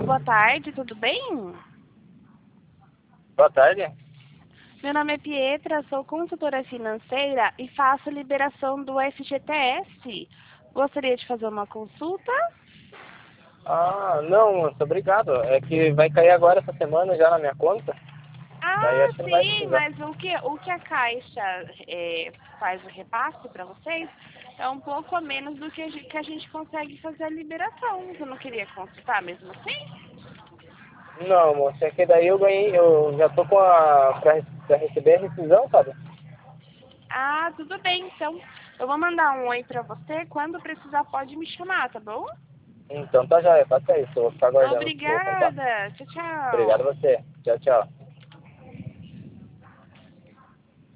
boa tarde, tudo bem? Boa tarde. Meu nome é Pietra, sou consultora financeira e faço liberação do FGTS. Gostaria de fazer uma consulta? Ah, não, moço, obrigado. É que vai cair agora essa semana já na minha conta. Daí Ah, acho que não vai sim, precisar. mas o que a Caixa faz o repasse para vocês é um pouco a menos do que que a gente consegue fazer a liberação. Você não queria consultar mesmo assim? Não, moço, é que daí eu já tô pra receber a rescisão, sabe? Ah, tudo bem, então eu vou mandar um oi para você. Quando precisar pode me chamar, tá bom? Então tá já, faça isso. Eu vou ficar aguardando o seu contato. Obrigada. Tchau, Obrigado tchau. a você. Tchau, tchau.